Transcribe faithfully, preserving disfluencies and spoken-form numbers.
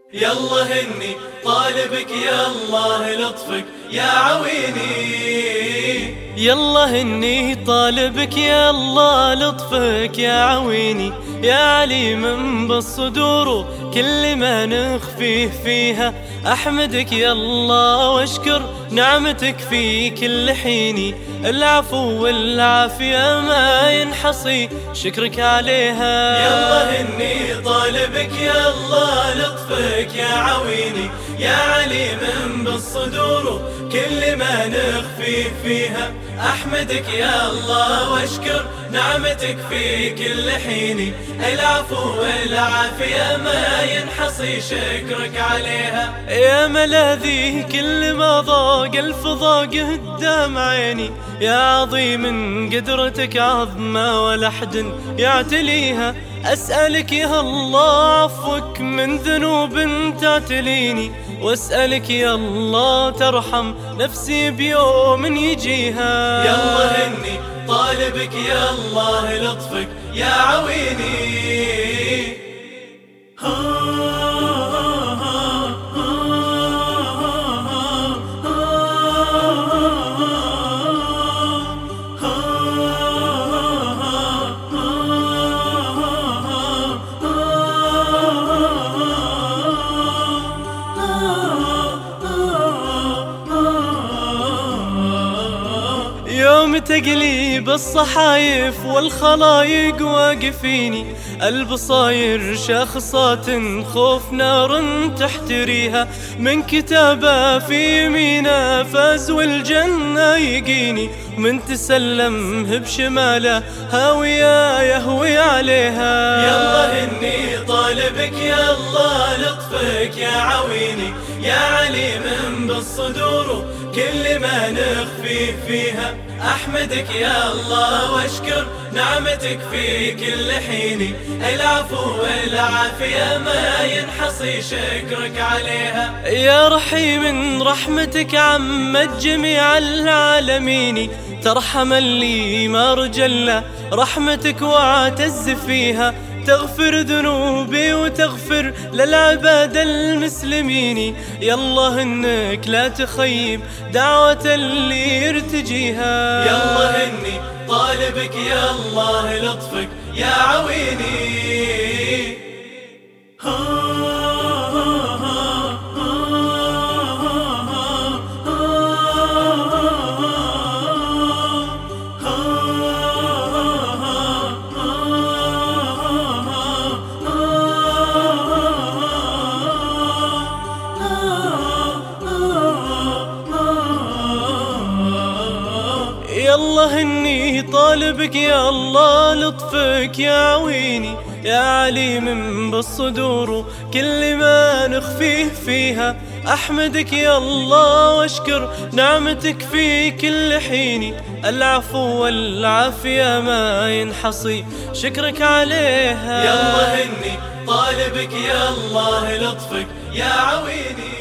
يلا هني طالبك يا الله لطفك يا عويني. يلا هني طالبك يا الله لطفك يا عويني، يا عليم بالصدور كل ما نخفيه فيها. أحمدك يا الله واشكر نعمتك في كل حيني، العفو والعافية ما ينحصي شكرك عليها. يلا هني طالبك يا الله لطفك يا عويني، يا عليم بالصدور كل ما نخفي فيها. أحمدك يا الله واشكر نعمتك في كل حيني، العفو والعافية ما ينحصي شكرك عليها. يا ملاذي كل ما ضاق الفضاق قدام عيني، يا عظيم قدرتك عظمة ولا أحد يعتليها. أسألك يا الله عفوك من ذنوب تعتليني، واسألك يا الله ترحم نفسي بيوم يجيها. يلا هني طالبك يا الله لطفك يا عويني. يوم تقليب الصحايف والخلايق واقفيني، البصاير شخصات خوف نار تحتريها. من كتابه في يمينه فاز والجنة يقيني، من تسلمه بشماله هاوية يهوي عليها. يلا هني طالبك يا الله لطفك يا عويني، يا عليم بالصدور كل ما نخفي فيها. أحمدك يا الله واشكر نعمتك في كل حيني، العفو والعافية ما ينحصي شكرك عليها. يا رحيم رحمتك عمت جميع العالمين، ترحم اللي ما رجل رحمتك واعتز فيها. تغفر ذنوبي وتغفر للعباد المسلمين، يالله انك لا تخيب دعوة اللي يرتجيها. يلا هني طالبك يا الله لطفك يا عويني. يلا هني طالبك يا الله لطفك يا عويني، يا عليم بالصدور كل ما نخفيه فيها. أحمدك يا الله واشكر نعمتك في كل حيني، العفو والعافية ما ينحصي شكرك عليها. يلا هني طالبك يا الله لطفك يا عويني.